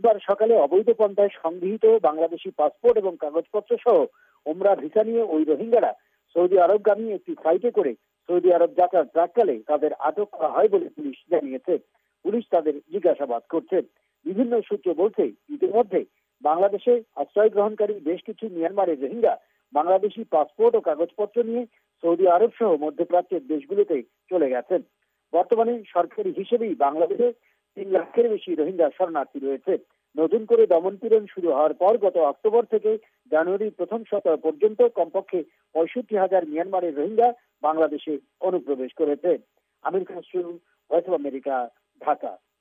বুধবার সকালে অবৈধ পন্থায় সংগৃহীত বাংলাদেশি পাসপোর্ট এবং কাগজপত্র সহ ওমরা ভিসা নিয়ে ওই রোহিঙ্গারা সৌদি আরবগামী একটি ফ্লাইটে করে সৌদি আরব যাত্রার প্রাক্কালে তাদের আটক করা হয় বলে পুলিশ জানিয়েছে। পুলিশ তাদের জিজ্ঞাসাবাদ করছে। বিভিন্ন সূত্র বলছে, ইতিমধ্যে বাংলাদেশে আশ্রয় গ্রহণকারী বেশ কিছু মিয়ানমারের রোহিঙ্গা বাংলাদেশি পাসপোর্ট ও কাগজপত্র নিয়ে সৌদি আরব সহ মধ্যপ্রাচ্যের দেশগুলোতে চলে গেছেন। বর্তমানে সরকারি হিসেবেই বাংলাদেশে 3 লাখের বেশি রোহিঙ্গা শরণার্থী রয়েছে। নতুন করে দমনপীড়ন শুরু হওয়ার পর গত অক্টোবর থেকে জানুয়ারির প্রথম সপ্তাহ পর্যন্ত কমপক্ষে 65,000 মিয়ানমারের রোহিঙ্গা বাংলাদেশে অনুপ্রবেশ করেছে। Amir Khasru, Voice of America, Dhaka.